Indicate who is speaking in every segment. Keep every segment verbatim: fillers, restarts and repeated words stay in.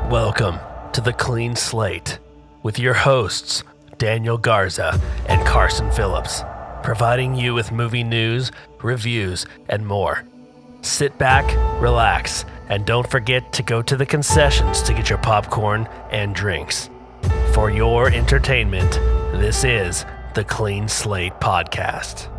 Speaker 1: Welcome to The Clean Slate with your hosts, Daniel Garza and Carson Phillips, providing you with movie news, reviews, and more. Sit back, relax, and don't forget to go to the concessions to get your popcorn and drinks. For your entertainment, this is The Clean Slate Podcast.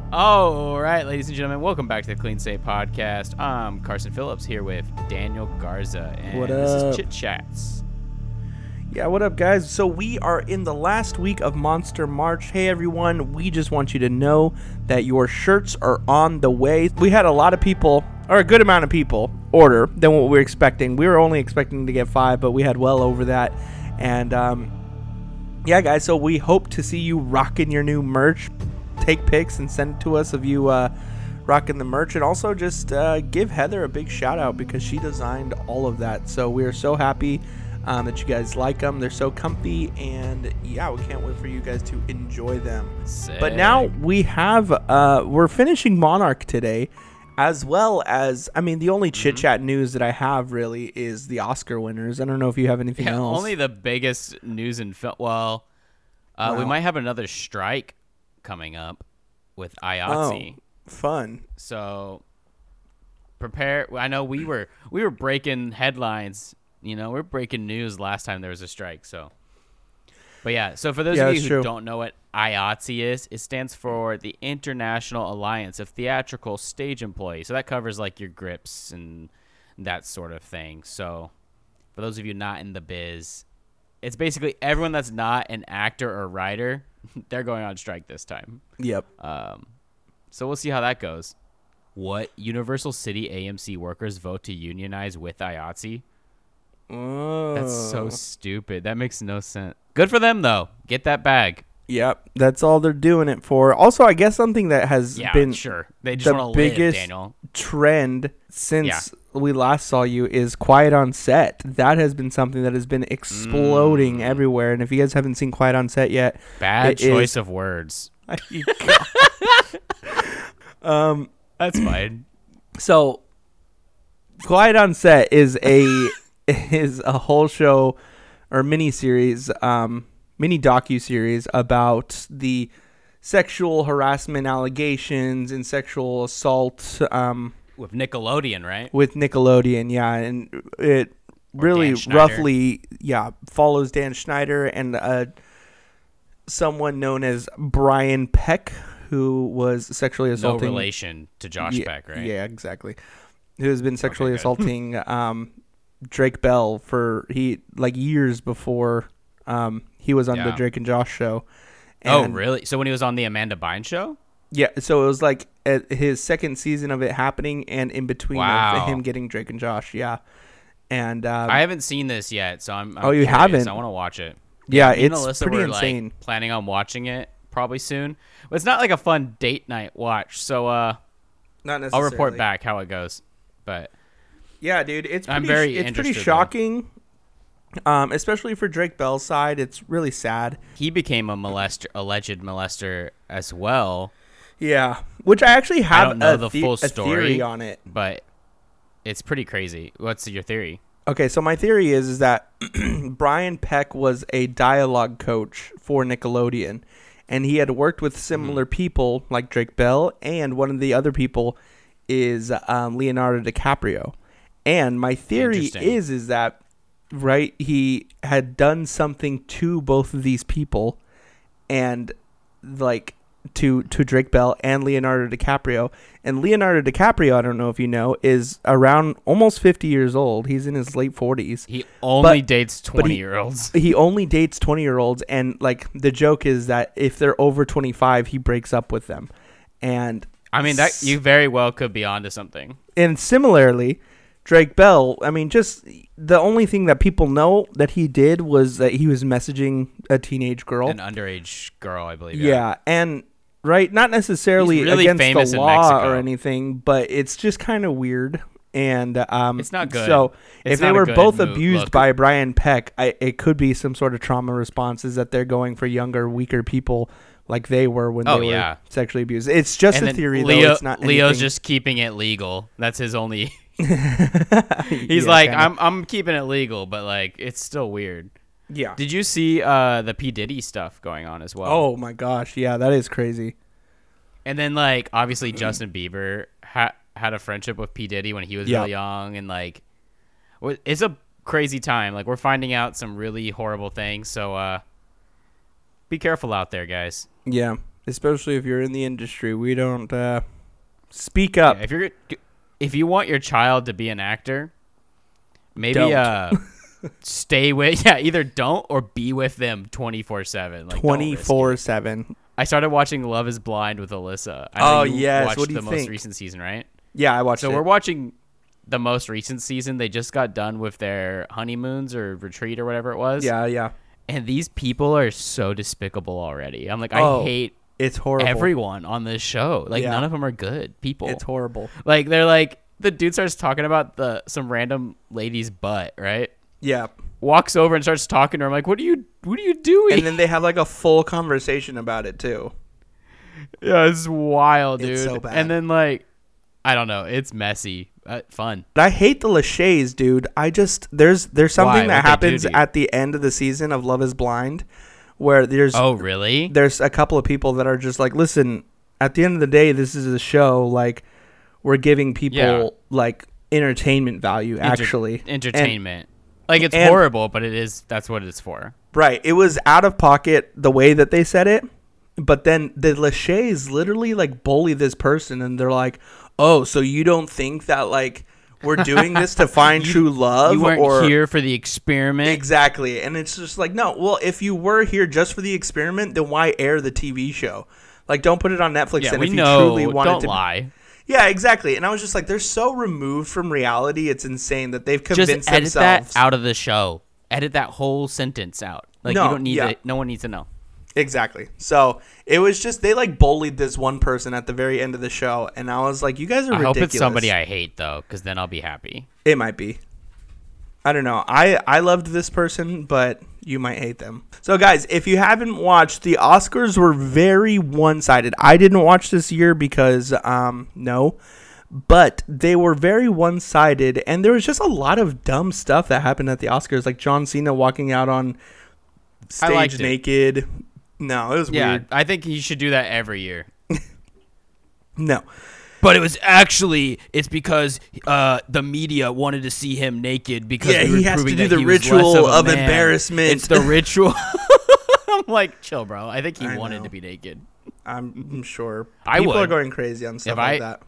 Speaker 2: All right, ladies and gentlemen, welcome back to the Clean Slate Podcast. I'm Carson Phillips here with Daniel Garza, and
Speaker 3: what
Speaker 2: this
Speaker 3: up?
Speaker 2: is Chit Chats.
Speaker 3: Yeah, what up, guys? So we are in the last week of Monster March. Hey, everyone, we just want you to know that your shirts are on the way. We had a lot of people, or a good amount of people, order than what we were expecting. We were only expecting to get five, but we had well over that. And, um, yeah, guys, so we hope to see you rocking your new merch. Take pics and send it to us of you uh, rocking the merch, and also just uh, give Heather a big shout out because she designed all of that. So we are so happy um, that you guys like them. They're so comfy, and yeah, we can't wait for you guys to enjoy them.
Speaker 2: Sick.
Speaker 3: But now we have uh, we're finishing Monarch today, as well as I mean the only chit chat mm-hmm. news that I have really is the Oscar winners. I don't know if you have anything
Speaker 2: yeah,
Speaker 3: else.
Speaker 2: Only the biggest news in film. Well, uh, wow. we might have another strike coming up with I A T S E.
Speaker 3: Oh, fun.
Speaker 2: So prepare. I know we were we were breaking headlines. You know, we're breaking news last time there was a strike. So, but yeah. So for those
Speaker 3: yeah,
Speaker 2: of you who
Speaker 3: true.
Speaker 2: don't know what I A T S E is, it stands for the International Alliance of Theatrical Stage Employees. So that covers like your grips and that sort of thing. So for those of you not in the biz, it's basically everyone that's not an actor or writer. They're going on strike this time.
Speaker 3: Yep.
Speaker 2: Um, so we'll see how that goes. What Universal City A M C workers vote to unionize with I A T S E?
Speaker 3: Oh.
Speaker 2: That's so stupid. That makes no sense. Good for them, though. Get that bag.
Speaker 3: Yep. That's all they're doing it for. Also, I guess something that has
Speaker 2: Yeah,
Speaker 3: been
Speaker 2: sure. They just
Speaker 3: the
Speaker 2: want to live,
Speaker 3: biggest
Speaker 2: Daniel.
Speaker 3: trend since
Speaker 2: Yeah.
Speaker 3: we last saw you is Quiet on Set. That has been something that has been exploding
Speaker 2: Mm.
Speaker 3: everywhere. And if you guys haven't seen Quiet on Set yet,
Speaker 2: Bad
Speaker 3: it
Speaker 2: choice
Speaker 3: is-
Speaker 2: of words.
Speaker 3: um,
Speaker 2: That's fine.
Speaker 3: So, Quiet on Set is a is a whole show or mini series, um, mini docu series about the sexual harassment allegations and sexual assault um,
Speaker 2: With Nickelodeon, right?
Speaker 3: with Nickelodeon. Yeah, and it really
Speaker 2: Dan Schneider.
Speaker 3: roughly, yeah, follows Dan Schneider and uh, someone known as Brian Peck, who was sexually
Speaker 2: No
Speaker 3: assaulting.
Speaker 2: relation to Josh
Speaker 3: yeah,
Speaker 2: Peck, right?
Speaker 3: Yeah, exactly. Who has been sexually
Speaker 2: Okay, good.
Speaker 3: assaulting um, Drake Bell for he like years before um, he was on the
Speaker 2: Yeah.
Speaker 3: Drake and Josh show.
Speaker 2: Oh,
Speaker 3: And,
Speaker 2: really? So when he was on the Amanda Bynes show?
Speaker 3: Yeah, so it was like at his second season of it happening, and in between
Speaker 2: Wow.
Speaker 3: of him getting Drake and Josh. Yeah, and um,
Speaker 2: I haven't seen this yet, so I'm. I'm
Speaker 3: Oh, you
Speaker 2: curious.
Speaker 3: haven't?
Speaker 2: I want to watch it.
Speaker 3: yeah,
Speaker 2: Me and
Speaker 3: it's
Speaker 2: Alyssa
Speaker 3: pretty
Speaker 2: were,
Speaker 3: insane.
Speaker 2: Like, planning on watching it probably soon. But it's not like a fun date night watch, so uh,
Speaker 3: Not
Speaker 2: I'll
Speaker 3: necessarily.
Speaker 2: report back how it goes. But
Speaker 3: Yeah, dude, it's pretty,
Speaker 2: I'm very
Speaker 3: it's pretty
Speaker 2: interested, though.
Speaker 3: shocking. Um, especially for Drake Bell's side, it's really sad.
Speaker 2: he became a molester, alleged molester as well.
Speaker 3: Yeah, which I actually have
Speaker 2: don't know
Speaker 3: a,
Speaker 2: the
Speaker 3: the-
Speaker 2: full
Speaker 3: a
Speaker 2: story.
Speaker 3: theory on it.
Speaker 2: But it's pretty crazy. What's your theory?
Speaker 3: Okay, so my theory is is that Brian Peck was a dialogue coach for Nickelodeon, and he had worked with similar
Speaker 2: Mm-hmm.
Speaker 3: people like Drake Bell, and one of the other people is um, Leonardo DiCaprio. And my theory
Speaker 2: Interesting.
Speaker 3: is is that right he had done something to both of these people, and like to to Drake Bell and Leonardo DiCaprio. And Leonardo DiCaprio, I don't know if you know, is around almost fifty years old. He's in his late forties.
Speaker 2: He only
Speaker 3: But-
Speaker 2: dates
Speaker 3: but he-
Speaker 2: twenty-year-olds.
Speaker 3: He only dates twenty-year-olds, and like the joke is that if they're over twenty-five, he breaks up with them. And
Speaker 2: I mean, that you very well could be onto something.
Speaker 3: and similarly, Drake Bell, I mean, just the only thing that people know that he did was that he was messaging a teenage girl.
Speaker 2: An underage girl, I believe.
Speaker 3: Yeah, and right, not necessarily
Speaker 2: He's really
Speaker 3: against
Speaker 2: famous
Speaker 3: the
Speaker 2: in
Speaker 3: law
Speaker 2: Mexico.
Speaker 3: or anything, but it's just kind of weird. And um,
Speaker 2: It's not good.
Speaker 3: So
Speaker 2: It's
Speaker 3: if they
Speaker 2: not a
Speaker 3: were
Speaker 2: good
Speaker 3: both
Speaker 2: move-
Speaker 3: abused
Speaker 2: look.
Speaker 3: by Brian Peck, I, it could be some sort of trauma responses that they're going for younger, weaker people like they were when
Speaker 2: Oh,
Speaker 3: they were
Speaker 2: yeah.
Speaker 3: sexually abused. It's just
Speaker 2: And
Speaker 3: a
Speaker 2: then
Speaker 3: theory,
Speaker 2: Leo,
Speaker 3: though. It's not
Speaker 2: Leo's
Speaker 3: anything.
Speaker 2: just keeping it legal. That's his only He's
Speaker 3: Yeah,
Speaker 2: like,
Speaker 3: kinda.
Speaker 2: I'm I'm keeping it legal, but like it's still weird.
Speaker 3: Yeah.
Speaker 2: Did you see uh, the P Diddy stuff going on as well?
Speaker 3: Oh my gosh, yeah, that is crazy.
Speaker 2: And then like obviously Justin Bieber ha- had a friendship with P Diddy when he was
Speaker 3: Yeah.
Speaker 2: really young, and like wa- it's a crazy time. Like we're finding out some really horrible things, so uh, be careful out there, guys.
Speaker 3: Yeah, especially if you're in the industry, we don't uh, speak up.
Speaker 2: Yeah, if you're if you want your child to be an actor, maybe
Speaker 3: Don't.
Speaker 2: uh stay with yeah either don't or be with them twenty-four seven. Like
Speaker 3: twenty-four seven.
Speaker 2: I started watching Love is Blind with Alyssa. I
Speaker 3: Oh,
Speaker 2: know you
Speaker 3: yes.
Speaker 2: watched
Speaker 3: What do you
Speaker 2: the most
Speaker 3: think?
Speaker 2: recent season, right?
Speaker 3: Yeah, I watched
Speaker 2: So
Speaker 3: it.
Speaker 2: we're watching the most recent season. They just got done with their honeymoons or retreat or whatever it was.
Speaker 3: Yeah, yeah.
Speaker 2: And these people are so despicable already. I'm like,
Speaker 3: Oh,
Speaker 2: I hate
Speaker 3: It's horrible.
Speaker 2: everyone on this show. Like
Speaker 3: Yeah.
Speaker 2: none of them are good people.
Speaker 3: It's horrible.
Speaker 2: Like they're like the dude starts talking about the some random lady's butt, right?
Speaker 3: Yeah.
Speaker 2: Walks over and starts talking to her. I'm like, what are you what are you doing?
Speaker 3: And then they have like a full conversation about it too.
Speaker 2: yeah, it's wild, dude.
Speaker 3: It's so bad.
Speaker 2: And then like I don't know, it's messy. Uh, fun.
Speaker 3: But I hate the Lachey's, dude. I just there's there's something
Speaker 2: Why?
Speaker 3: that
Speaker 2: What'd they do
Speaker 3: happens
Speaker 2: to you?
Speaker 3: at the end of the season of Love is Blind where there's
Speaker 2: Oh, really?
Speaker 3: there's a couple of people that are just like, listen, at the end of the day, this is a show. Like, we're giving people
Speaker 2: Yeah.
Speaker 3: like entertainment value,
Speaker 2: Enter-
Speaker 3: actually.
Speaker 2: entertainment. like it's
Speaker 3: and-
Speaker 2: horrible, but it is. That's what it's for.
Speaker 3: And, right. It was out of pocket the way that they said it, but then the Lachey's literally like bully this person, and they're like, "Oh, so you don't think that like we're doing this to find true love,
Speaker 2: You weren't
Speaker 3: or
Speaker 2: here for the experiment.
Speaker 3: Exactly. And it's just like, no, well, if you were here just for the experiment, then why air the T V show? Like, don't put it on Netflix.
Speaker 2: Yeah,
Speaker 3: and
Speaker 2: we
Speaker 3: if you
Speaker 2: know.
Speaker 3: truly wanted
Speaker 2: Don't
Speaker 3: to,
Speaker 2: lie.
Speaker 3: yeah, exactly. And I was just like, they're so removed from reality. It's insane that they've convinced
Speaker 2: Just edit
Speaker 3: themselves.
Speaker 2: that out of the show. Edit that whole sentence out. Like
Speaker 3: No,
Speaker 2: you don't need
Speaker 3: yeah.
Speaker 2: it. No one needs to know.
Speaker 3: Exactly. So it was just they like bullied this one person at the very end of the show, and I was like, you guys are
Speaker 2: I
Speaker 3: ridiculous.
Speaker 2: hope it's somebody I hate though, because then I'll be happy.
Speaker 3: It might be. I don't know. I, I loved this person, but you might hate them. So, guys, if you haven't watched, the Oscars were very one-sided. I didn't watch this year because, um, no. But they were very one-sided, and there was just a lot of dumb stuff that happened at the Oscars, like John Cena walking out on
Speaker 2: I liked
Speaker 3: stage
Speaker 2: it.
Speaker 3: naked. No, it was
Speaker 2: Yeah,
Speaker 3: weird.
Speaker 2: I think he should do that every year.
Speaker 3: No.
Speaker 2: But it was actually it's because uh, the media wanted to see him naked because
Speaker 3: Yeah,
Speaker 2: we were
Speaker 3: he has to
Speaker 2: proving
Speaker 3: do
Speaker 2: that
Speaker 3: the
Speaker 2: he was less
Speaker 3: ritual
Speaker 2: a
Speaker 3: of
Speaker 2: man.
Speaker 3: embarrassment.
Speaker 2: It's the ritual. I'm like, chill, bro. I think he
Speaker 3: I
Speaker 2: wanted
Speaker 3: know.
Speaker 2: to be naked.
Speaker 3: I'm, I'm sure.
Speaker 2: I
Speaker 3: People are
Speaker 2: would.
Speaker 3: going crazy on stuff
Speaker 2: If
Speaker 3: like
Speaker 2: I-
Speaker 3: that.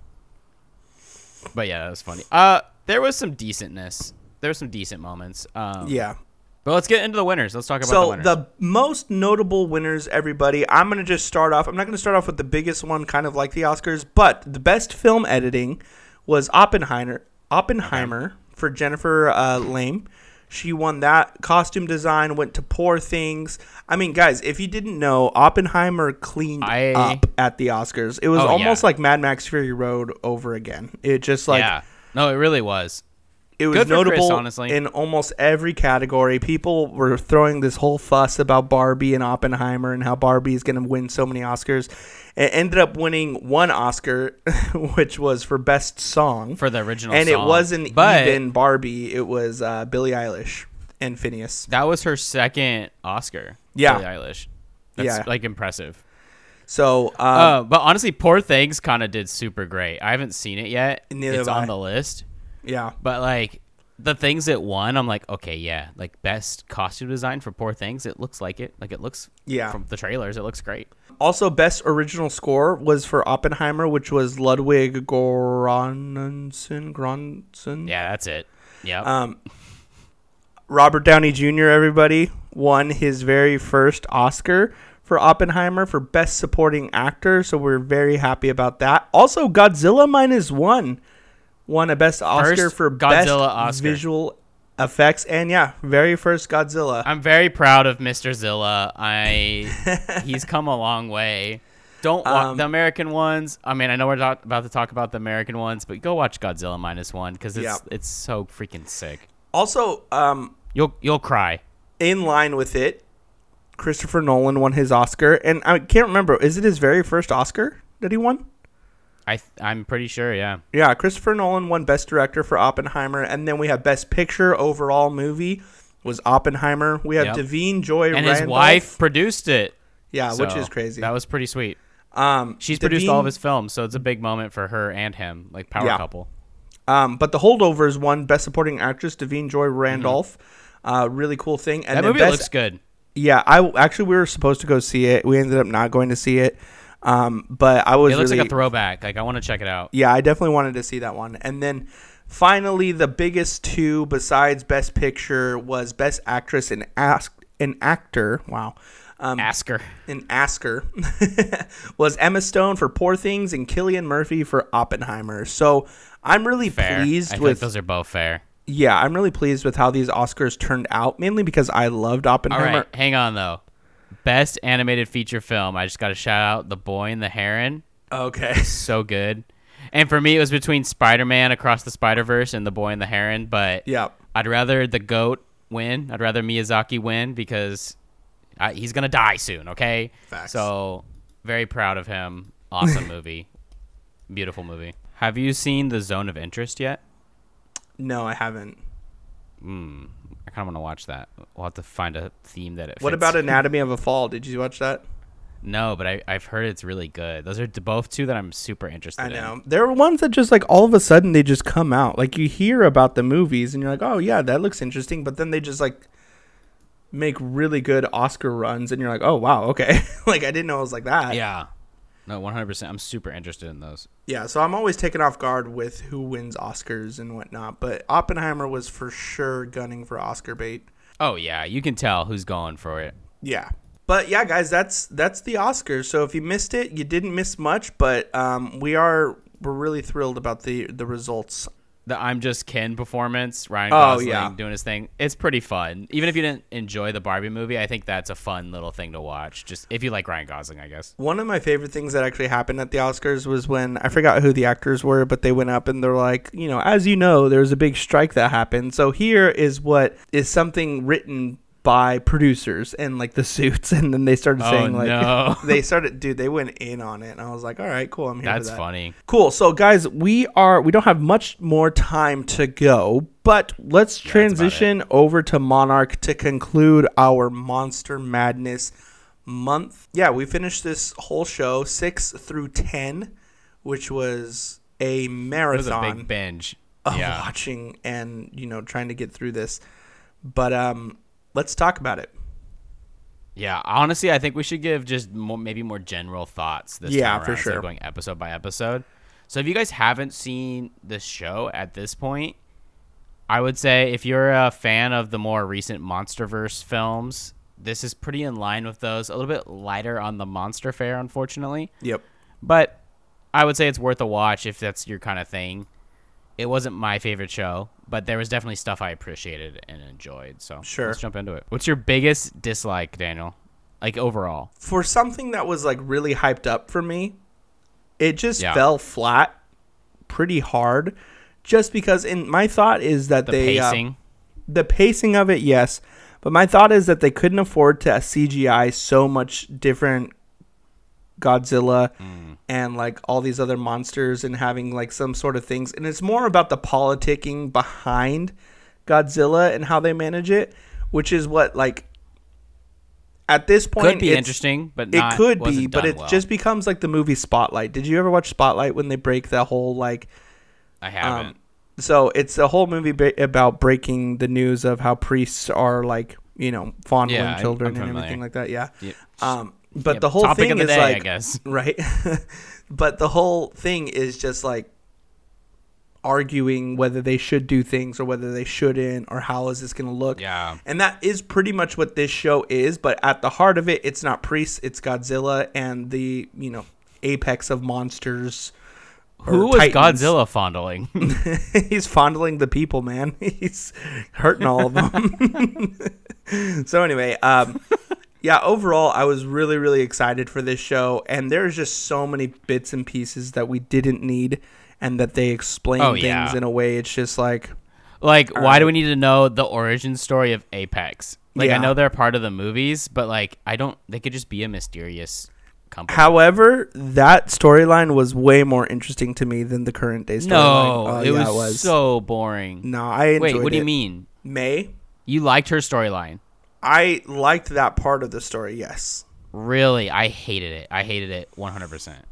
Speaker 2: But yeah, that was funny. Uh, there was some decentness. There were some decent moments. Um,
Speaker 3: Yeah.
Speaker 2: But let's get into the winners. Let's talk about the
Speaker 3: So
Speaker 2: winners.
Speaker 3: the most notable winners, everybody, I'm going to just start off. I'm not going to start off with the biggest one, kind of like the Oscars, but the best film editing was Oppenheimer. Oppenheimer for Jennifer uh, Lame. She won that. Costume design went to Poor Things. I mean, guys, if you didn't know, Oppenheimer cleaned
Speaker 2: I-
Speaker 3: up at the Oscars. It was
Speaker 2: Oh,
Speaker 3: almost
Speaker 2: yeah.
Speaker 3: like Mad Max Fury Road over again. It just like
Speaker 2: yeah. No, it really was.
Speaker 3: it was
Speaker 2: Good for Chris,
Speaker 3: notable
Speaker 2: honestly.
Speaker 3: in almost every category. People were throwing this whole fuss about Barbie and Oppenheimer and how Barbie is going to win so many Oscars. It ended up winning one Oscar, which was for Best Song.
Speaker 2: For the original
Speaker 3: and
Speaker 2: song.
Speaker 3: it wasn't
Speaker 2: But
Speaker 3: even Barbie. It was uh, Billie Eilish and Phineas.
Speaker 2: that was her second Oscar.
Speaker 3: Yeah.
Speaker 2: Billie Eilish. That's
Speaker 3: Yeah.
Speaker 2: like impressive.
Speaker 3: So, uh,
Speaker 2: Uh, but honestly, Poor Things kind of did super great. I haven't seen it yet.
Speaker 3: Neither
Speaker 2: it's
Speaker 3: have
Speaker 2: on
Speaker 3: I.
Speaker 2: the list.
Speaker 3: yeah.
Speaker 2: But like the things it won, I'm like, okay, yeah, like best costume design for Poor Things. It looks like it. Like it looks.
Speaker 3: Yeah.
Speaker 2: From the trailers, it looks great.
Speaker 3: Also, Best Original Score was for Oppenheimer, which was Ludwig Göransson. Göransson?
Speaker 2: Yeah, that's it. Yeah.
Speaker 3: Um, Robert Downey Junior, everybody, won his very first Oscar for Oppenheimer for Best Supporting Actor, so we're very happy about that. Also, Godzilla Minus One won a Best Oscar
Speaker 2: First
Speaker 3: for
Speaker 2: Godzilla
Speaker 3: Best
Speaker 2: Oscar.
Speaker 3: Visual Effects, and yeah, very first Godzilla.
Speaker 2: I'm very proud of Mister Zilla. I he's come a long way. Don't watch
Speaker 3: Um,
Speaker 2: the American ones. I mean, I know we're not about to talk about the American ones, but go watch Godzilla Minus One because it's
Speaker 3: Yeah.
Speaker 2: it's so freaking sick.
Speaker 3: Also, um,
Speaker 2: You'll you'll cry.
Speaker 3: in line with it, Christopher Nolan won his Oscar, and I can't remember, is it his very first Oscar that he won?
Speaker 2: I th- I'm pretty sure, yeah.
Speaker 3: Yeah, Christopher Nolan won Best Director for Oppenheimer, and then we have Best Picture overall movie was Oppenheimer. We have
Speaker 2: Yep.
Speaker 3: Davine Joy
Speaker 2: And
Speaker 3: Randolph.
Speaker 2: his wife produced it.
Speaker 3: Yeah, which
Speaker 2: So,
Speaker 3: is crazy.
Speaker 2: That was pretty sweet.
Speaker 3: Um,
Speaker 2: She's produced all of
Speaker 3: Davine-
Speaker 2: his films, so it's a big moment for her and him, like power
Speaker 3: Yeah.
Speaker 2: couple.
Speaker 3: Um, but The Holdovers won Best Supporting Actress, Davine Joy Randolph. Uh, really cool thing. And
Speaker 2: That
Speaker 3: then
Speaker 2: movie
Speaker 3: best,
Speaker 2: looks good.
Speaker 3: Yeah, I actually we were supposed to go see it. We ended up not going to see it. Um, but I was
Speaker 2: It looks
Speaker 3: really,
Speaker 2: like a throwback. Like I want to check it out.
Speaker 3: yeah, I definitely wanted to see that one. And then finally, the biggest two besides Best Picture was Best Actress and Ask an Actor. Wow. Um,
Speaker 2: Ask her.
Speaker 3: an Asker was Emma Stone for Poor Things and Cillian Murphy for Oppenheimer. So I'm really
Speaker 2: Fair.
Speaker 3: pleased
Speaker 2: I
Speaker 3: with
Speaker 2: think those are both fair.
Speaker 3: yeah, I'm really pleased with how these Oscars turned out, mainly because I loved
Speaker 2: All
Speaker 3: Oppenheimer.
Speaker 2: right, hang on though. Best animated feature film. I just got to shout out The Boy and the Heron.
Speaker 3: Okay.
Speaker 2: So good. And for me, it was between Spider-Man Across the Spider-Verse and The Boy and the Heron. But
Speaker 3: Yeah.
Speaker 2: I'd rather the GOAT win. I'd rather Miyazaki win because I, he's gonna die soon. Okay.
Speaker 3: Facts.
Speaker 2: So very proud of him. Awesome movie. Beautiful movie. Have you seen The Zone of Interest yet?
Speaker 3: No, I haven't.
Speaker 2: Hmm. I kind of want to watch that. We'll have to find a theme that it fits.
Speaker 3: What about Anatomy of a Fall? Did you watch that?
Speaker 2: No, but I, I've heard it's really good. Those are t- both two that I'm super interested
Speaker 3: I
Speaker 2: in.
Speaker 3: know. There are ones that just like all of a sudden they just come out. Like you hear about the movies and you're like, oh yeah, that looks interesting. But then they just like make really good Oscar runs and you're like, oh wow, okay. Like I didn't know it was like that.
Speaker 2: Yeah. No, one hundred percent. I'm super interested in those.
Speaker 3: Yeah, so I'm always taken off guard with who wins Oscars and whatnot. But Oppenheimer was for sure gunning for Oscar bait.
Speaker 2: Oh, yeah. You can tell who's going for it.
Speaker 3: Yeah. But yeah, guys, that's that's the Oscars. So if you missed it, you didn't miss much. But um, we are we're really thrilled about the the results.
Speaker 2: The I'm Just Ken performance, Ryan
Speaker 3: Oh,
Speaker 2: Gosling
Speaker 3: yeah.
Speaker 2: doing his thing. It's pretty fun. Even if you didn't enjoy the Barbie movie, I think that's a fun little thing to watch. Just if you like Ryan Gosling, I guess.
Speaker 3: One of my favorite things that actually happened at the Oscars was when I forgot who the actors were, but they went up and they're like, you know, as you know, there's a big strike that happened. So here is what is something written by producers and like the Suits, and then they started
Speaker 2: Oh,
Speaker 3: saying like
Speaker 2: no.
Speaker 3: they started, dude, they went in on it, and I was like, all right, cool, I'm here.
Speaker 2: That's
Speaker 3: for that.
Speaker 2: funny.
Speaker 3: Cool. So guys, we are we don't have much more time to go, but let's
Speaker 2: that's about
Speaker 3: transition over to Monarch to conclude our Monster Madness month. Yeah, we finished this whole show six through ten, which was a
Speaker 2: It was a
Speaker 3: marathon
Speaker 2: big binge.
Speaker 3: of
Speaker 2: Yeah.
Speaker 3: watching and, you know, trying to get through this. But um let's talk about it.
Speaker 2: Yeah, honestly, I think we should give just more, maybe more general thoughts this
Speaker 3: Yeah,
Speaker 2: time
Speaker 3: for
Speaker 2: around, instead of
Speaker 3: sure.
Speaker 2: going episode by episode. So if you guys haven't seen this show at this point, I would say if you're a fan of the more recent MonsterVerse films, this is pretty in line with those. A little bit lighter on the monster fare, unfortunately.
Speaker 3: Yep.
Speaker 2: But I would say it's worth a watch if that's your kind of thing. It wasn't my favorite show, but there was definitely stuff I appreciated and enjoyed. So
Speaker 3: Sure.
Speaker 2: let's jump into it. What's your biggest dislike, Daniel? Like overall?
Speaker 3: For something that was like really hyped up for me, it just
Speaker 2: Yeah.
Speaker 3: fell flat pretty hard. Just because, and my thought is that
Speaker 2: The
Speaker 3: they uh,
Speaker 2: pacing?
Speaker 3: the pacing of it, yes, but my thought is that they couldn't afford to C G I so much different Godzilla
Speaker 2: Mm.
Speaker 3: and like all these other monsters and having like some sort of things, and it's more about the politicking behind Godzilla and how they manage it, which is what like at this point
Speaker 2: Could be
Speaker 3: it's-
Speaker 2: interesting, but
Speaker 3: it
Speaker 2: not,
Speaker 3: could be,
Speaker 2: wasn't
Speaker 3: but
Speaker 2: done
Speaker 3: it
Speaker 2: well.
Speaker 3: just becomes like the movie Spotlight. Did you ever watch Spotlight when they break that whole like?
Speaker 2: I haven't.
Speaker 3: Um, so it's a whole movie ba- about breaking the news of how priests are like, you know, fondling
Speaker 2: Yeah, I'm-
Speaker 3: children
Speaker 2: I'm
Speaker 3: and
Speaker 2: familiar.
Speaker 3: everything like that. Yeah.
Speaker 2: Yep.
Speaker 3: Um, but
Speaker 2: Yep,
Speaker 3: the whole
Speaker 2: topic
Speaker 3: thing
Speaker 2: of the
Speaker 3: is
Speaker 2: day,
Speaker 3: like,
Speaker 2: I guess.
Speaker 3: right. But the whole thing is just like arguing whether they should do things or whether they shouldn't, or how is this going to look.
Speaker 2: Yeah.
Speaker 3: And that is pretty much what this show is. But at the heart of it, it's not priests, it's Godzilla and the, you know, apex of monsters. or
Speaker 2: Who was
Speaker 3: titans.
Speaker 2: Godzilla fondling?
Speaker 3: He's fondling the people, man. He's hurting all of them. So anyway, um, yeah, overall, I was really, really excited for this show. And there's just so many bits and pieces that we didn't need, and that they explain
Speaker 2: Oh,
Speaker 3: things
Speaker 2: yeah.
Speaker 3: in a way. It's just like,
Speaker 2: Like,
Speaker 3: All
Speaker 2: why do
Speaker 3: right.
Speaker 2: we need to know the origin story of Apex? Like,
Speaker 3: Yeah.
Speaker 2: I know they're part of the movies, but like, I don't. They could just be a mysterious company.
Speaker 3: However, that storyline was way more interesting to me than the current day storyline.
Speaker 2: No,
Speaker 3: Oh,
Speaker 2: it,
Speaker 3: yeah,
Speaker 2: was
Speaker 3: it was
Speaker 2: so boring.
Speaker 3: No, I enjoyed
Speaker 2: Wait, what do you
Speaker 3: it.
Speaker 2: mean?
Speaker 3: May?
Speaker 2: You liked her storyline?
Speaker 3: I liked that part of the story, yes.
Speaker 2: Really? I hated it. I hated it one hundred percent.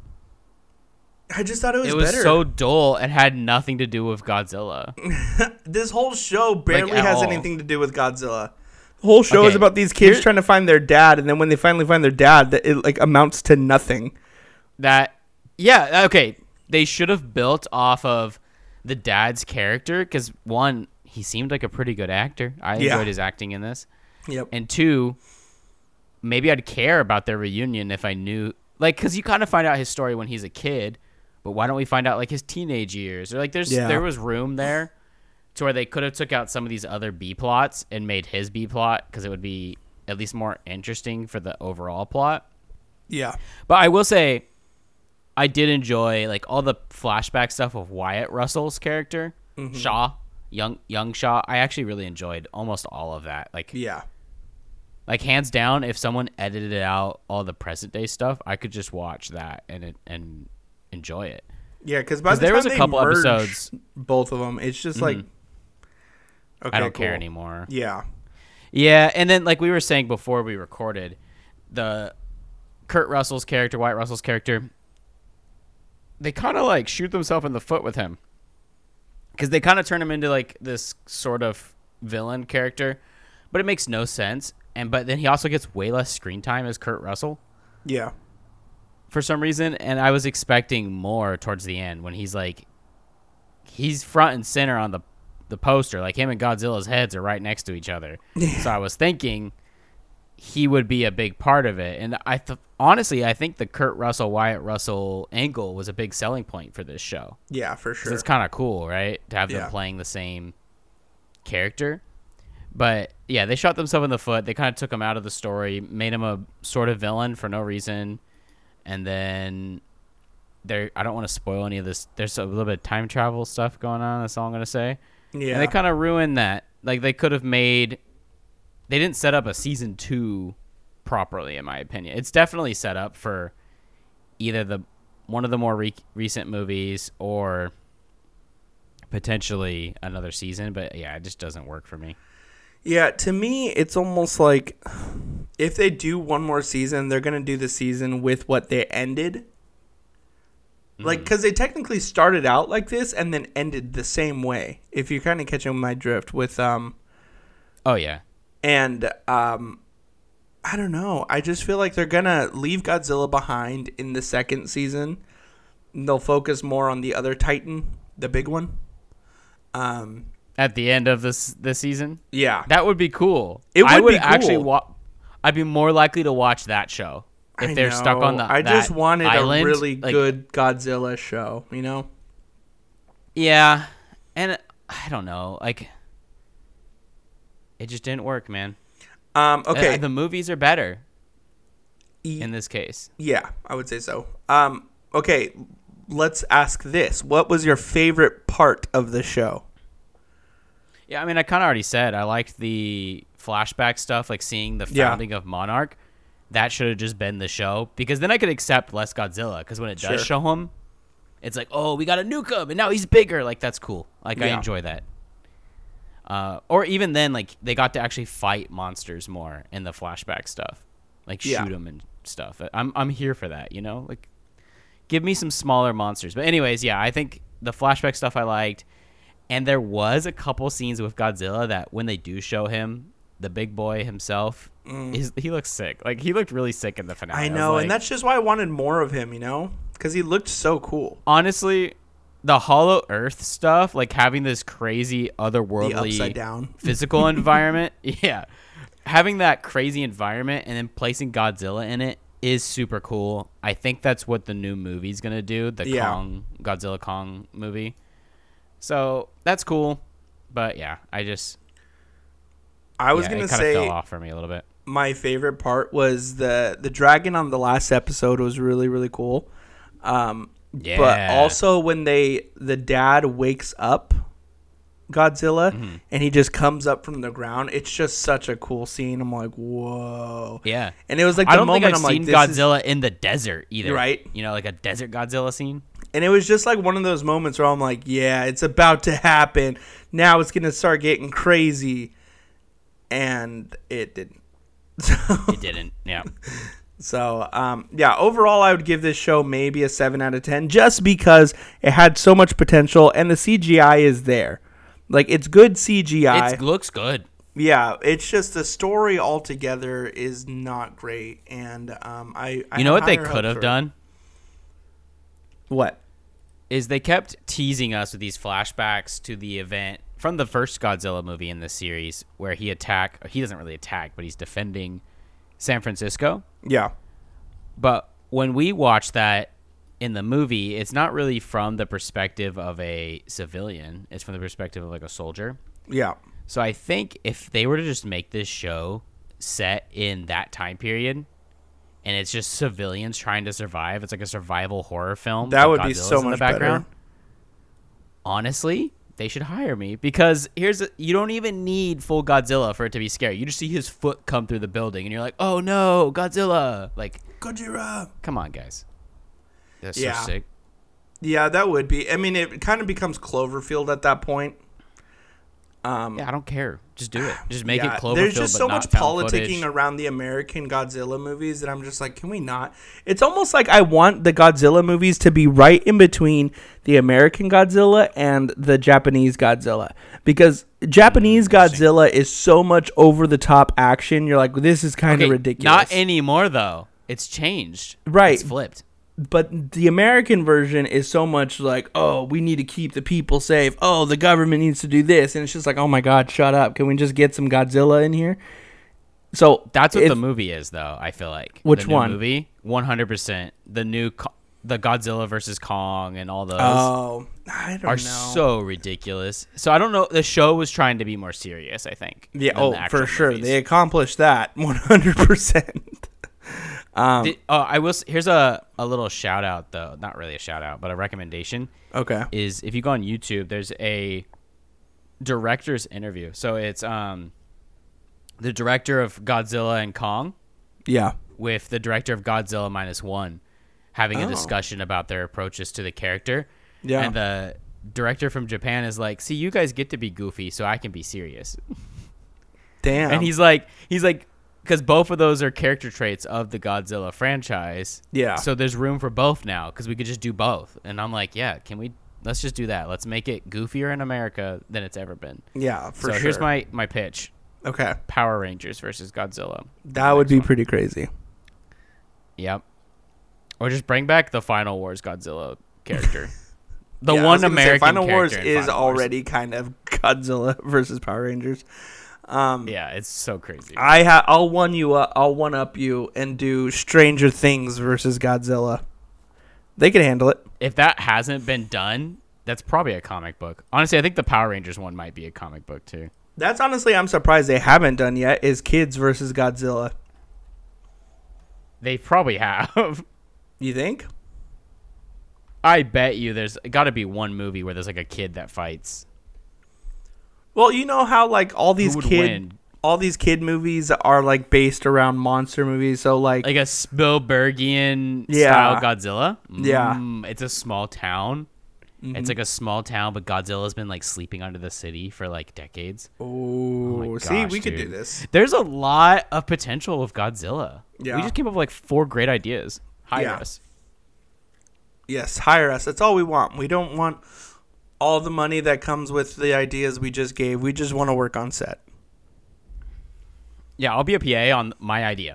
Speaker 3: I just thought it was
Speaker 2: It was
Speaker 3: better.
Speaker 2: so dull and had nothing to do with Godzilla.
Speaker 3: This whole show barely
Speaker 2: at
Speaker 3: has
Speaker 2: all.
Speaker 3: anything to do with Godzilla. The whole show is
Speaker 2: Okay,
Speaker 3: about these kids
Speaker 2: here-
Speaker 3: trying to find their dad, and then when they finally find their dad, that it like amounts to nothing.
Speaker 2: That, yeah, okay. They should have built off of the dad's character because, one, he seemed like a pretty good actor. I
Speaker 3: Yeah.
Speaker 2: enjoyed his acting in this.
Speaker 3: Yep.
Speaker 2: And two, maybe I'd care about their reunion if I knew, like, because you kind of find out his story when he's a kid, but why don't we find out, like, his teenage years? Or, like, there's
Speaker 3: Yeah.
Speaker 2: there was room there to where they could have took out some of these other B plots and made his B plot because it would be at least more interesting for the overall plot.
Speaker 3: Yeah.
Speaker 2: But I will say, I did enjoy like all the flashback stuff of Wyatt Russell's character,
Speaker 3: Mm-hmm.
Speaker 2: Shaw, young young Shaw. I actually really enjoyed almost all of that. Like,
Speaker 3: Yeah.
Speaker 2: like hands down, if someone edited out all the present day stuff, I could just watch that and it, and enjoy it.
Speaker 3: Yeah, because by
Speaker 2: 'Cause
Speaker 3: the
Speaker 2: there
Speaker 3: time
Speaker 2: was a
Speaker 3: they
Speaker 2: couple
Speaker 3: merge
Speaker 2: episodes-
Speaker 3: both of them, it's just like, okay,
Speaker 2: I don't care
Speaker 3: cool.
Speaker 2: anymore.
Speaker 3: Yeah.
Speaker 2: Yeah, and then like we were saying before we recorded, the Kurt Russell's character, Wyatt Russell's character, they kind of like shoot themselves in the foot with him because they kind of turn him into like this sort of villain character, but it makes no sense. And but then he also gets way less screen time as Kurt Russell
Speaker 3: Yeah.
Speaker 2: for some reason, and I was expecting more towards the end when he's like, he's front and center on the the poster, like him and Godzilla's heads are right next to each other. So I was thinking he would be a big part of it, and I th- honestly I think the Kurt Russell Wyatt Russell angle was a big selling point for this show.
Speaker 3: Yeah, for
Speaker 2: 'Cause
Speaker 3: sure.
Speaker 2: it's kind of cool, right, to have
Speaker 3: Yeah.
Speaker 2: them playing the same character. But yeah, they shot themselves in the foot. They kind of took him out of the story, made him a sort of villain for no reason, and then there. I don't want to spoil any of this. There's a little bit of time travel stuff going on. That's all I'm gonna say.
Speaker 3: Yeah.
Speaker 2: And they kind of ruined that. Like they could have made. They didn't set up a season two properly, in my opinion. It's definitely set up for either the one of the more re- recent movies or potentially another season. But yeah, it just doesn't work for me.
Speaker 3: Yeah, to me, it's almost like if they do one more season, they're going to do the season with what they ended. Like, because they technically started out like this and then ended the same way, if you're kind of catching my drift with, um,
Speaker 2: Oh yeah.
Speaker 3: and, um, I don't know. I just feel like they're going to leave Godzilla behind in the second season. They'll focus more on the other Titan, the big one. Um,
Speaker 2: At the end of this this season,
Speaker 3: yeah.
Speaker 2: that would be cool.
Speaker 3: It
Speaker 2: I
Speaker 3: would
Speaker 2: would
Speaker 3: be
Speaker 2: actually
Speaker 3: cool.
Speaker 2: wa- I'd be more likely to watch that show if
Speaker 3: I
Speaker 2: they're stuck on the.
Speaker 3: know. I just
Speaker 2: that
Speaker 3: wanted
Speaker 2: island,
Speaker 3: a really
Speaker 2: like-
Speaker 3: good Godzilla show, you know?
Speaker 2: Yeah, and I don't know, like it just didn't work, man.
Speaker 3: Um, okay.
Speaker 2: Uh, the movies are better
Speaker 3: E-
Speaker 2: in this case.
Speaker 3: Yeah, I would say so. Um, okay, let's ask this. What was your favorite part of the show?
Speaker 2: Yeah, I mean, I kind of already said I liked the flashback stuff, like seeing the
Speaker 3: Yeah.
Speaker 2: founding of Monarch. That should have just been the show, because then I could accept less Godzilla, because when it does
Speaker 3: Sure.
Speaker 2: show him, it's like, oh, we got to nuke him, and now he's bigger. Like, that's cool. Like, I
Speaker 3: Yeah.
Speaker 2: enjoy that. Uh, or even then, like, they got to actually fight monsters more in the flashback stuff. Like,
Speaker 3: Yeah.
Speaker 2: shoot them and stuff. I'm, I'm here for that, you know? Like, give me some smaller monsters. But anyways, yeah, I think the flashback stuff I liked. And there was a couple scenes with Godzilla that when they do show him, the big boy himself, is he looks sick. Like, he looked really sick in the finale.
Speaker 3: I
Speaker 2: was
Speaker 3: know,
Speaker 2: like-
Speaker 3: and that's just why I wanted more of him, you know? Because he looked so cool.
Speaker 2: honestly, the Hollow Earth stuff, like having this crazy
Speaker 3: The
Speaker 2: otherworldly
Speaker 3: upside down.
Speaker 2: physical environment, yeah, having that crazy environment and then placing Godzilla in it is super cool. I think that's what the new movie's gonna do, the
Speaker 3: Yeah.
Speaker 2: Kong Godzilla Kong movie. So that's cool, but yeah, I just
Speaker 3: I was
Speaker 2: yeah,
Speaker 3: going
Speaker 2: it
Speaker 3: to
Speaker 2: kind of
Speaker 3: say
Speaker 2: fell off for me a little bit.
Speaker 3: my favorite part was the, the dragon on the last episode was really, really cool. Um,
Speaker 2: Yeah,
Speaker 3: But also when they the dad wakes up Godzilla,
Speaker 2: Mm-hmm.
Speaker 3: and he just comes up from the ground. It's just such a cool scene. I'm like, whoa.
Speaker 2: Yeah.
Speaker 3: And it was like the
Speaker 2: I don't
Speaker 3: moment
Speaker 2: think I've
Speaker 3: I'm like,
Speaker 2: seen
Speaker 3: this
Speaker 2: Godzilla
Speaker 3: is,
Speaker 2: in the desert either.
Speaker 3: Right.
Speaker 2: You know, like a desert Godzilla scene.
Speaker 3: and it was just like one of those moments where I'm like, yeah, it's about to happen. Now it's gonna start getting crazy, and it didn't. So,
Speaker 2: It didn't. Yeah.
Speaker 3: so um, yeah. Overall, I would give this show maybe a seven out of ten, just because it had so much potential and the C G I is there. Like, it's good C G I.
Speaker 2: It looks good.
Speaker 3: Yeah, it's just the story altogether is not great, and um, I, I
Speaker 2: You know
Speaker 3: have
Speaker 2: what they
Speaker 3: higher
Speaker 2: could
Speaker 3: hopes
Speaker 2: have
Speaker 3: for it.
Speaker 2: done?
Speaker 3: What?
Speaker 2: Is they kept teasing us with these flashbacks to the event from the first Godzilla movie in this series where he attack or he doesn't really attack, but he's defending San Francisco.
Speaker 3: Yeah,
Speaker 2: But when we watch that in the movie, it's not really from the perspective of a civilian. It's from the perspective of like a soldier.
Speaker 3: yeah,
Speaker 2: So I think if they were to just make this show set in that time period and it's just civilians trying to survive, it's like a survival horror film.
Speaker 3: that
Speaker 2: but
Speaker 3: would be
Speaker 2: Godzilla's
Speaker 3: so
Speaker 2: in the
Speaker 3: much
Speaker 2: background.
Speaker 3: better.
Speaker 2: Honestly, they should hire me because here's a, you don't even need full Godzilla for it to be scary. You just see his foot come through the building and you're like, "Oh no, Godzilla." Like,
Speaker 3: Gojira.
Speaker 2: come on, guys. That's
Speaker 3: Yeah.
Speaker 2: so sick.
Speaker 3: Yeah, that would be. I mean, it kind of becomes Cloverfield at that point. Um,
Speaker 2: Yeah, I don't care. Just do it. Just make
Speaker 3: yeah,
Speaker 2: it Cloverfield.
Speaker 3: there's just
Speaker 2: but
Speaker 3: so
Speaker 2: not
Speaker 3: much
Speaker 2: found
Speaker 3: politicking
Speaker 2: footage.
Speaker 3: around the American Godzilla movies that I'm just like, can we not? It's almost like I want the Godzilla movies to be right in between the American Godzilla and the Japanese Godzilla, because Japanese Godzilla is so much over the top action. You're like, this is kind of
Speaker 2: Okay,
Speaker 3: ridiculous.
Speaker 2: Not anymore though. It's changed.
Speaker 3: Right.
Speaker 2: It's flipped.
Speaker 3: But the American version is so much like, oh, we need to keep the people safe. Oh, the government needs to do this. And it's just like, oh my God, shut up. Can we just get some Godzilla in here? So
Speaker 2: That's what
Speaker 3: if-
Speaker 2: the movie is, though. I feel like
Speaker 3: Which
Speaker 2: the new
Speaker 3: one?
Speaker 2: Movie, one hundred percent. The new, Co- the Godzilla versus Kong and all those
Speaker 3: Oh, I don't
Speaker 2: are
Speaker 3: know.
Speaker 2: so ridiculous. So I don't know. The show was trying to be more serious, I think.
Speaker 3: Yeah,
Speaker 2: than
Speaker 3: oh,
Speaker 2: the actual
Speaker 3: for sure.
Speaker 2: movies.
Speaker 3: They accomplished that one hundred percent. Um,
Speaker 2: Did- uh, I will. s- Here's a a little shout out, though. Not really a shout out, but a recommendation.
Speaker 3: okay.
Speaker 2: Is if you go on YouTube, there's a director's interview. So it's um the director of Godzilla and Kong
Speaker 3: Yeah.
Speaker 2: with the director of Godzilla minus one having a
Speaker 3: Oh.
Speaker 2: discussion about their approaches to the character.
Speaker 3: Yeah.
Speaker 2: And the director from Japan is like, see, you guys get to be goofy, so I can be serious.
Speaker 3: Damn.
Speaker 2: And he's like, he's like, because both of those are character traits of the Godzilla franchise.
Speaker 3: Yeah.
Speaker 2: So there's room for both now because we could just do both. And I'm like, yeah, can we? Let's just do that. Let's make it goofier in America than it's ever been.
Speaker 3: yeah, for
Speaker 2: so
Speaker 3: sure.
Speaker 2: here's my my pitch:
Speaker 3: Okay.
Speaker 2: Power Rangers versus Godzilla.
Speaker 3: That would
Speaker 2: Next
Speaker 3: be
Speaker 2: one.
Speaker 3: pretty crazy.
Speaker 2: Yep. Or just bring back the Final Wars Godzilla character. The
Speaker 3: Yeah, I was
Speaker 2: one
Speaker 3: gonna say,
Speaker 2: American
Speaker 3: Final Wars
Speaker 2: character in
Speaker 3: is
Speaker 2: Final Wars.
Speaker 3: already kind of Godzilla versus Power Rangers. Um,
Speaker 2: Yeah, it's so crazy.
Speaker 3: I ha- I'll one you up. I'll one up you and do Stranger Things versus Godzilla. They can handle it.
Speaker 2: If that hasn't been done, that's probably a comic book. Honestly, I think the Power Rangers one might be a comic book too.
Speaker 3: That's honestly, I'm surprised they haven't done yet. Is Kids versus Godzilla?
Speaker 2: They probably have.
Speaker 3: You think?
Speaker 2: I bet you there's got to be one movie where there's like a kid that fights.
Speaker 3: Well, you know how like all these
Speaker 2: would
Speaker 3: kid,
Speaker 2: win?
Speaker 3: all these kid movies are like based around monster movies. So like,
Speaker 2: Like a Spielbergian
Speaker 3: Yeah.
Speaker 2: style Godzilla.
Speaker 3: Yeah.
Speaker 2: Mm, it's a small town.
Speaker 3: Mm-hmm.
Speaker 2: It's like a small town, but Godzilla's been like sleeping under the city for like decades.
Speaker 3: oh,
Speaker 2: my
Speaker 3: see,
Speaker 2: gosh,
Speaker 3: we could do
Speaker 2: dude.
Speaker 3: this.
Speaker 2: There's a lot of potential with Godzilla.
Speaker 3: Yeah.
Speaker 2: We just came up with like four great ideas. Hire
Speaker 3: Yeah.
Speaker 2: us.
Speaker 3: Yes, hire us. That's all we want. We don't want all the money that comes with the ideas we just gave. We just want to work on set.
Speaker 2: Yeah, I'll be a P A on my idea.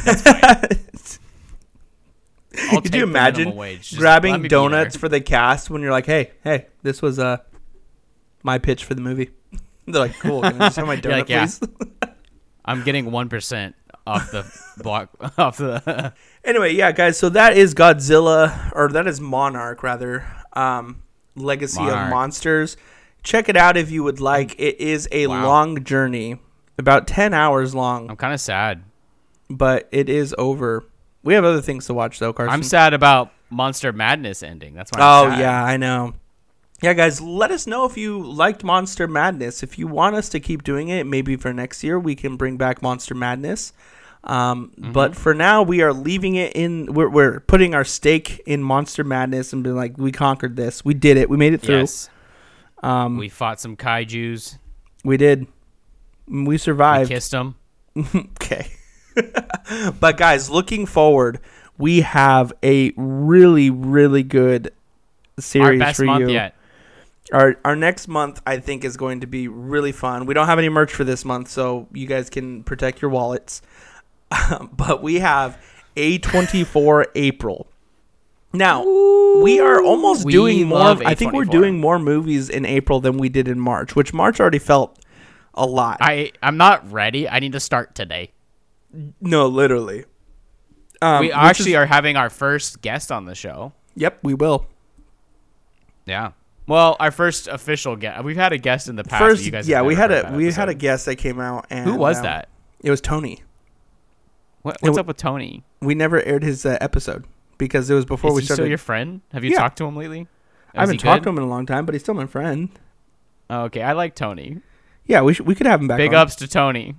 Speaker 2: I'll
Speaker 3: Could
Speaker 2: take
Speaker 3: you
Speaker 2: the
Speaker 3: imagine
Speaker 2: minimum wage. Just let
Speaker 3: grabbing
Speaker 2: me be
Speaker 3: donuts
Speaker 2: there.
Speaker 3: for the cast when you're like, hey, hey, this was uh, my pitch for the movie? They're like, cool. Can I just have my donut,
Speaker 2: You're like, yeah.
Speaker 3: please?
Speaker 2: I'm getting one percent off the block off the.
Speaker 3: Anyway, yeah, guys. So that is Godzilla, or that is Monarch, rather. Um, Legacy of
Speaker 2: Monarch.
Speaker 3: Monsters. Check it out if you would like. It is a
Speaker 2: Wow.
Speaker 3: long journey, about ten hours long,
Speaker 2: I'm kind of sad.
Speaker 3: but it is over. We have other things to watch, though, Carson.
Speaker 2: I'm sad about Monster Madness ending. That's why.
Speaker 3: Oh
Speaker 2: I'm sad.
Speaker 3: yeah, I know. yeah, guys, let us know if you liked Monster Madness. If you want us to keep doing it, maybe for next year we can bring back Monster Madness. Um, mm-hmm. But for now, we are leaving it in. We're, we're putting our stake in Monster Madness and being like, we conquered this. We did it. We made it through.
Speaker 2: Yes. Um, we fought some kaijus.
Speaker 3: We did. We survived.
Speaker 2: We kissed them.
Speaker 3: Okay. But guys, looking forward, we have a really, really good series
Speaker 2: Our best
Speaker 3: for
Speaker 2: month
Speaker 3: you.
Speaker 2: Yet.
Speaker 3: Our our next month, I think, is going to be really fun. We don't have any merch for this month, so you guys can protect your wallets. But we have A twenty-four April. Now, Ooh, we are almost doing more. I think we're doing more movies in April than we did in March, which March already felt a lot.
Speaker 2: I, I'm not ready. I need to start today.
Speaker 3: No, literally. Um,
Speaker 2: we actually is, are having our first guest on the show.
Speaker 3: Yep, we will.
Speaker 2: Yeah. Well, our first official guest. We've had a guest in the past.
Speaker 3: First,
Speaker 2: you guys
Speaker 3: yeah, we had a we
Speaker 2: episode.
Speaker 3: had a guest that came out. And
Speaker 2: who was
Speaker 3: um,
Speaker 2: that?
Speaker 3: It was Tony.
Speaker 2: What, what's
Speaker 3: it,
Speaker 2: up with Tony?
Speaker 3: We never aired his uh, episode because it was before
Speaker 2: is
Speaker 3: we
Speaker 2: he
Speaker 3: started.
Speaker 2: Still your friend? Have you
Speaker 3: yeah.
Speaker 2: talked to him lately? Is
Speaker 3: I haven't talked to him in a long time, but he's still my friend.
Speaker 2: Oh, okay, I like Tony.
Speaker 3: Yeah, we sh- we could have him back.
Speaker 2: Big
Speaker 3: on.
Speaker 2: ups to Tony.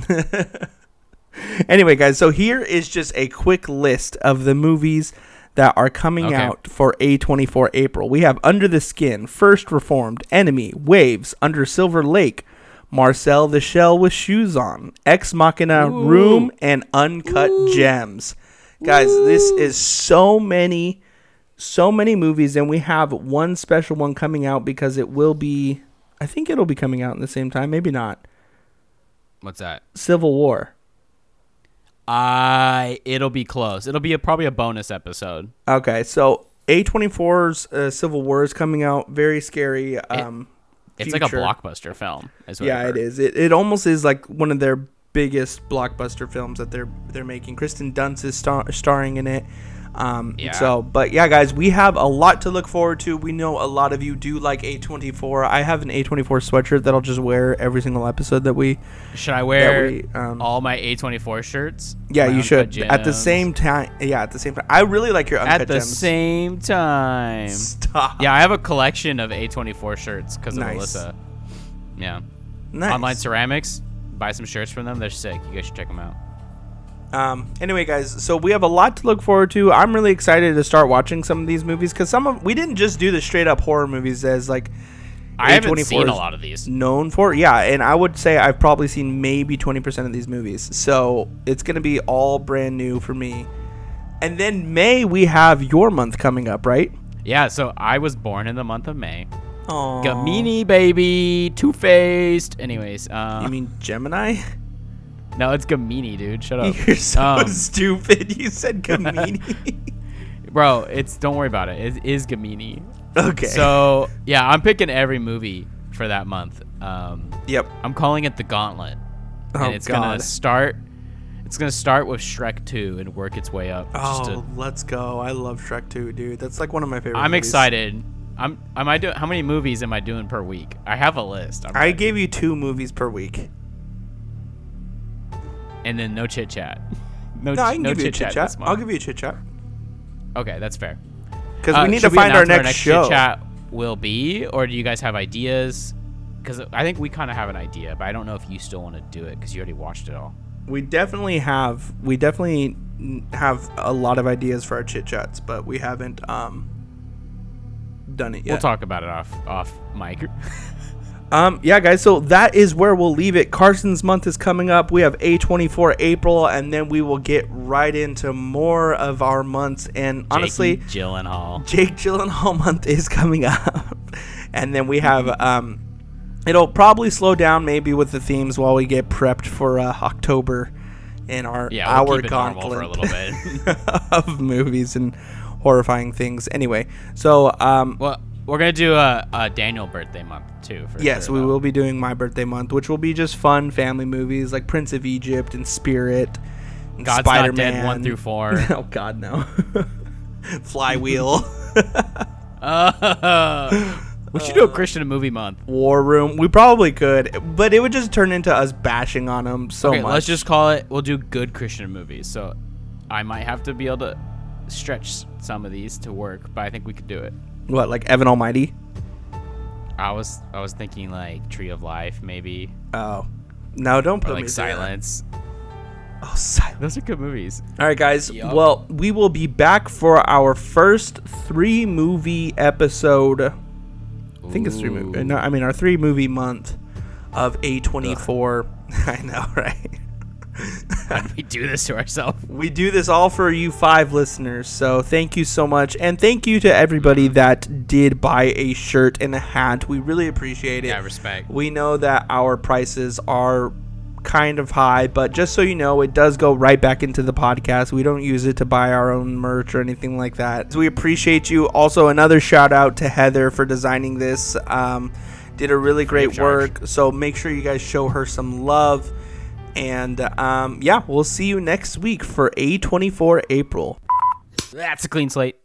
Speaker 3: Anyway, guys, so here is just a quick list of the movies that are coming
Speaker 2: okay.
Speaker 3: out for A twenty-four April. We have Under the Skin, First Reformed, Enemy, Waves, Under Silver Lake, Marcel the Shell with Shoes On, Ex Machina, Ooh. Room, and Uncut Ooh. Gems. Guys, Ooh. This is so many, so many movies, and we have one special one coming out because it will be, I think it'll be coming out in the same time, maybe not.
Speaker 2: What's that?
Speaker 3: Civil War.
Speaker 2: Uh, it'll be close. It'll be a, probably a bonus episode.
Speaker 3: Okay, so A twenty-four's uh, Civil War is coming out. Very scary. Um,
Speaker 2: it, it's
Speaker 3: future.
Speaker 2: like a blockbuster film. Is what
Speaker 3: yeah, it is. It it almost is like one of their biggest blockbuster films that they're they're making. Kristen Dunst is star- starring in it. Um, yeah. So, but yeah, guys, we have a lot to look forward to. We know a lot of you do like A twenty-four. I have an A twenty-four sweatshirt that I'll just wear every single episode that we.
Speaker 2: Should I wear we, um, all my A twenty-four shirts?
Speaker 3: Yeah, you should. At the same time, yeah, at the same time. I really like your Uncut
Speaker 2: At the
Speaker 3: Gems.
Speaker 2: same time.
Speaker 3: Stop.
Speaker 2: Yeah, I have a collection of A twenty-four shirts because of
Speaker 3: nice.
Speaker 2: Alyssa. Yeah.
Speaker 3: Nice.
Speaker 2: Online Ceramics. Buy some shirts from them. They're sick. You guys should check them out.
Speaker 3: Um, anyway, guys, so we have a lot to look forward to. I'm really excited to start watching some of these movies because some of we didn't just do the straight up horror movies as like
Speaker 2: I haven't seen a lot of these
Speaker 3: known for. Yeah, and I would say I've probably seen maybe twenty percent of these movies. So it's gonna be all brand new for me. And then May we have your month coming up, right?
Speaker 2: Yeah. So I was born in the month of May.
Speaker 3: Aww.
Speaker 2: Gamini baby, Two Faced. Anyways, uh,
Speaker 3: you mean Gemini?
Speaker 2: No, it's Gamini, dude. Shut up.
Speaker 3: You're so um, stupid. You said Gamini.
Speaker 2: Bro, it's don't worry about it. It is Gamini.
Speaker 3: Okay.
Speaker 2: So yeah, I'm picking every movie for that month. Um,
Speaker 3: yep.
Speaker 2: I'm calling it the Gauntlet, and
Speaker 3: oh,
Speaker 2: it's
Speaker 3: God.
Speaker 2: gonna start. It's gonna start with Shrek two and work its way up.
Speaker 3: Oh,
Speaker 2: to,
Speaker 3: let's go! I love Shrek two, dude. That's like one of my favorite.
Speaker 2: I'm
Speaker 3: movies.
Speaker 2: excited. I'm. Am I doing? How many movies am I doing per week? I have a list. I'm
Speaker 3: I ready. gave you two movies per week.
Speaker 2: And then no chit chat. No,
Speaker 3: no, I can
Speaker 2: no
Speaker 3: give you a chit chat.
Speaker 2: chat.
Speaker 3: I'll give you a chit chat.
Speaker 2: Okay, that's fair.
Speaker 3: Because
Speaker 2: uh,
Speaker 3: we need to find our next,
Speaker 2: our next
Speaker 3: show.
Speaker 2: Chit chat will be, or do you guys have ideas? Because I think we kind of have an idea, but I don't know if you still want to do it because you already watched it all.
Speaker 3: We definitely have. We definitely have a lot of ideas for our chit chats, but we haven't um done it yet.
Speaker 2: We'll talk about it off off mic.
Speaker 3: Um, yeah, guys, so that is where we'll leave it. Carson's month is coming up. We have A twenty-four April, and then we will get right into more of our months. And honestly,
Speaker 2: Jake Gyllenhaal.
Speaker 3: Jake Gyllenhaal month is coming up. And then we have, um, it'll probably slow down maybe with the themes while we get prepped for uh, October in our
Speaker 2: yeah, we'll
Speaker 3: hour
Speaker 2: keep it
Speaker 3: gauntlet
Speaker 2: for a little bit.
Speaker 3: of movies and horrifying things. Anyway, so um,
Speaker 2: well, we're gonna do a, a Daniel birthday month too. For
Speaker 3: yes,
Speaker 2: sure,
Speaker 3: we
Speaker 2: though.
Speaker 3: will be doing my birthday month, which will be just fun family movies like Prince of Egypt and Spirit, and
Speaker 2: God's
Speaker 3: Spider-Man.
Speaker 2: Not Dead one through four.
Speaker 3: Oh God, no. Flywheel.
Speaker 2: uh, we should do a Christian movie month.
Speaker 3: War Room. We probably could, but it would just turn into us bashing on them so
Speaker 2: okay,
Speaker 3: much.
Speaker 2: Let's just call it. We'll do good Christian movies. So I might have to be able to stretch some of these to work, but I think we could do it.
Speaker 3: What, like Evan Almighty?
Speaker 2: I was I was thinking like Tree of Life, maybe.
Speaker 3: Oh, no, don't put
Speaker 2: Or
Speaker 3: me
Speaker 2: like
Speaker 3: through that.
Speaker 2: Silence.
Speaker 3: Oh, Silence.
Speaker 2: Those are good movies.
Speaker 3: All right, guys.
Speaker 2: Yup.
Speaker 3: Well, we will be back for our first three movie episode. I think it's three movie.
Speaker 2: Ooh.
Speaker 3: No, I mean our three movie month of A twenty-four. I know, right?
Speaker 2: How did we do this to ourselves?
Speaker 3: We do this all for you five listeners, so thank you so much. And thank you to everybody that did buy a shirt and a hat. We really appreciate it.
Speaker 2: Yeah, respect.
Speaker 3: We know that our prices are kind of high, but just so you know, it does go right back into the podcast. We don't use it to buy our own merch or anything like that. So we appreciate you. Also, another shout out to Heather for designing this. Um, did a really
Speaker 2: Free of
Speaker 3: great
Speaker 2: charge.
Speaker 3: work, so make sure you guys show her some love. And um, yeah, we'll see you next week for A twenty-four April.
Speaker 2: That's a clean slate.